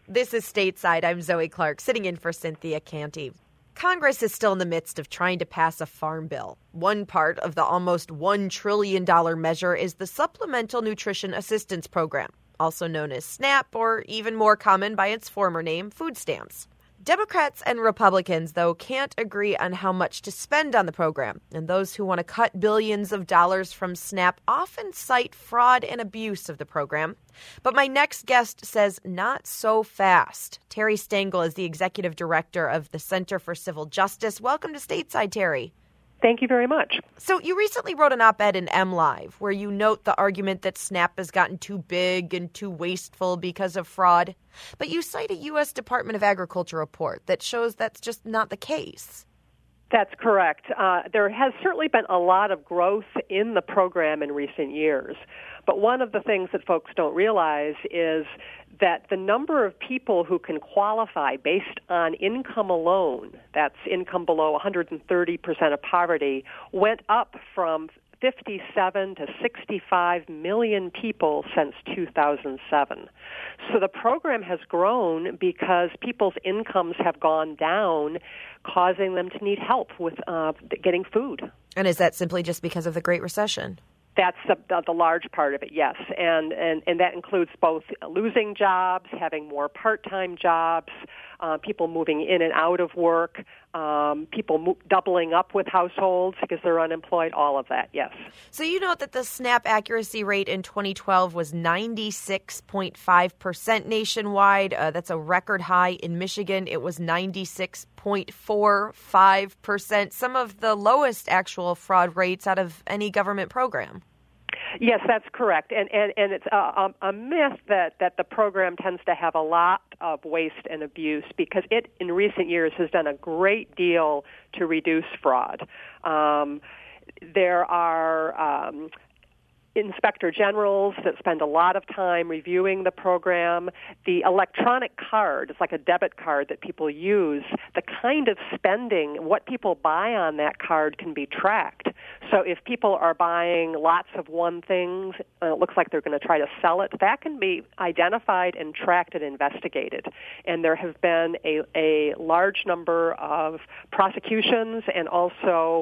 This is Stateside. I'm Zoe Clark, sitting in for Cynthia Canty. Congress is still in the midst of trying to pass a farm bill. One part of the almost $1 trillion measure is the Supplemental Nutrition Assistance Program, also known as SNAP, or even more common by its former name, food stamps. Democrats and Republicans, though, can't agree on how much to spend on the program, and those who want to cut billions of dollars from SNAP often cite fraud and abuse of the program. But my next guest says not so fast. Terry Stengel is the executive director of the Center for Civil Justice. Welcome to Stateside, Terry. Thank you very much. So you recently wrote an op-ed in MLive where you note the argument that SNAP has gotten too big and too wasteful because of fraud. But you cite a U.S. Department of Agriculture report that shows that's just not the case. That's correct. There has certainly been a lot of growth in the program in recent years. But one of the things that folks don't realize is that the number of people who can qualify based on income alone, that's income below 130% of poverty, went up from 57 to 65 million people since 2007. So the program has grown because people's incomes have gone down, causing them to need help with getting food. And is that simply just because of the Great Recession? That's the large part of it, yes. And that includes both losing jobs, having more part-time jobs, people moving in and out of work, people doubling up with households because they're unemployed, all of that, yes. So you note that the SNAP accuracy rate in 2012 was 96.5% nationwide. That's a record high. In Michigan, it was 96.45%, some of the lowest actual fraud rates out of any government program. Yes, that's correct. And it's a myth that the program tends to have a lot of waste and abuse because it, in recent years, has done a great deal to reduce fraud. There are inspector generals that spend a lot of time reviewing the program. The electronic card, it's like a debit card that people use. The kind of spending, what people buy on that card can be tracked. So if people are buying lots of one thing, it looks like they're going to try to sell it, that can be identified and tracked and investigated. And there have been a large number of prosecutions and also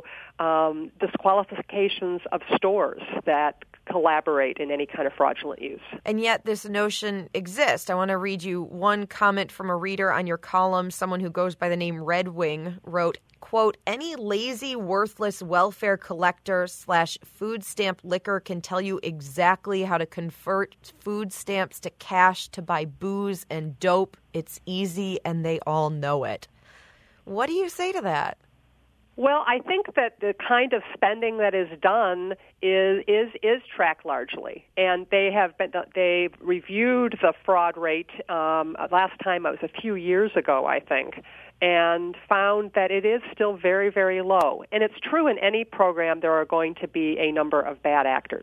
disqualifications of stores that collaborate in any kind of fraudulent use. And yet this notion exists. I want to read you one comment from a reader on your column. Someone who goes by the name Red Wing wrote, quote, "Any lazy, worthless welfare collector / food stamp licker can tell you exactly how to convert food stamps to cash to buy booze and dope. It's easy and they all know it." What do you say to that? Well, I think that the kind of spending that is done is tracked largely, and they've reviewed the fraud rate. Last time it was a few years ago, I think, and found that it is still very, very low. And it's true in any program there are going to be a number of bad actors,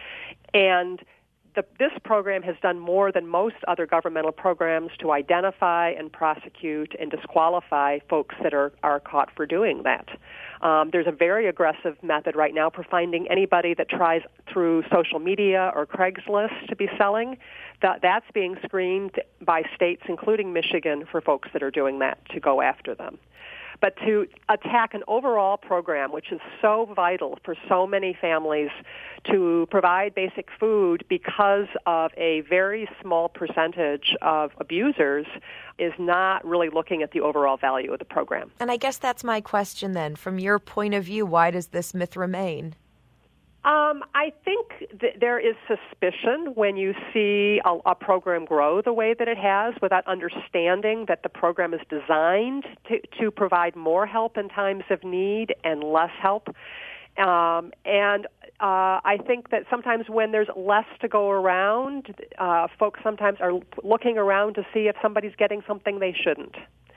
and this program has done more than most other governmental programs to identify and prosecute and disqualify folks that are caught for doing that. There's a very aggressive method right now for finding anybody that tries through social media or Craigslist to be selling. That's being screened by states, including Michigan, for folks that are doing that to go after them. But to attack an overall program, which is so vital for so many families to provide basic food because of a very small percentage of abusers, is not really looking at the overall value of the program. And I guess that's my question then. From your point of view, why does this myth remain? I think there is suspicion when you see a program grow the way that it has without understanding that the program is designed to provide more help in times of need and less help. And I think that sometimes when there's less to go around, folks sometimes are looking around to see if somebody's getting something they shouldn't.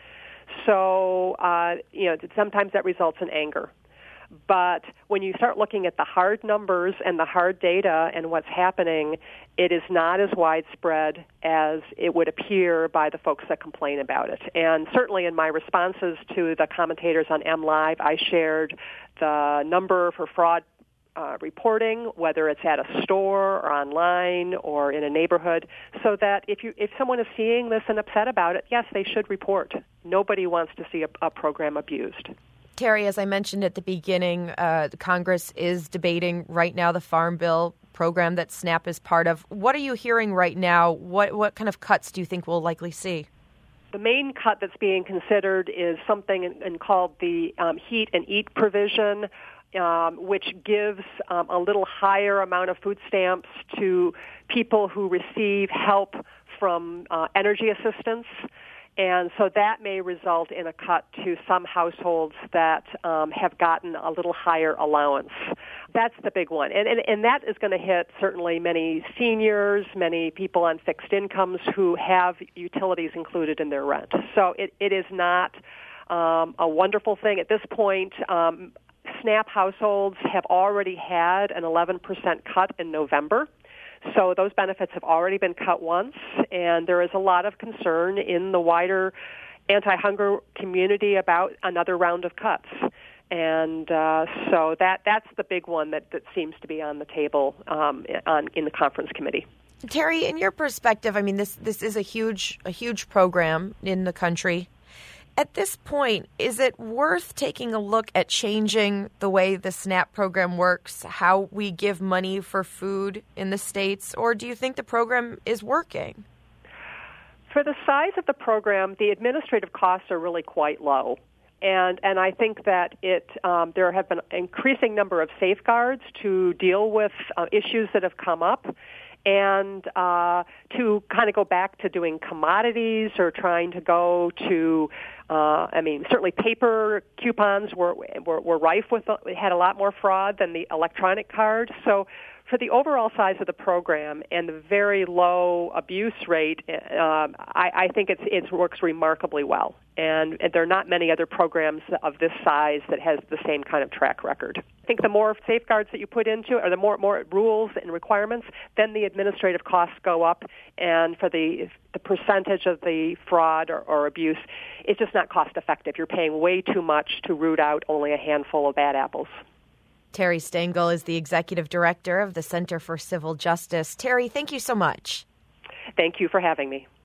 So, sometimes that results in anger. But when you start looking at the hard numbers and the hard data and what's happening, it is not as widespread as it would appear by the folks that complain about it. And certainly in my responses to the commentators on MLive, I shared the number for fraud reporting, whether it's at a store or online or in a neighborhood, so that if someone is seeing this and upset about it, yes, they should report. Nobody wants to see a program abused. Terry, as I mentioned at the beginning, Congress is debating right now the Farm Bill program that SNAP is part of. What are you hearing right now? What kind of cuts do you think we'll likely see? The main cut that's being considered is something called the Heat and Eat provision, which gives a little higher amount of food stamps to people who receive help from energy assistance. And so that may result in a cut to some households that have gotten a little higher allowance. That's the big one. And that is going to hit certainly many seniors, many people on fixed incomes who have utilities included in their rent. So it is not a wonderful thing. At this point, SNAP households have already had an 11% cut in November. So those benefits have already been cut once, and there is a lot of concern in the wider anti-hunger community about another round of cuts. And so that's the big one that seems to be on the table in the conference committee. Terry, in your perspective, I mean, this is a huge program in the country. At this point, is it worth taking a look at changing the way the SNAP program works, how we give money for food in the states, or do you think the program is working? For the size of the program, the administrative costs are really quite low. And I think that there have been an increasing number of safeguards to deal with issues that have come up. And to kind of go back to doing commodities or trying to go to, certainly paper coupons were rife with, had a lot more fraud than the electronic card. So for the overall size of the program and the very low abuse rate, I think it works remarkably well. And there are not many other programs of this size that has the same kind of track record. I think the more safeguards that you put into it, or the more rules and requirements, then the administrative costs go up, and for the percentage of the fraud or abuse, it's just not cost effective. You're paying way too much to root out only a handful of bad apples. Terry Stengel is the executive director of the Center for Civil Justice. Terry, thank you so much. Thank you for having me.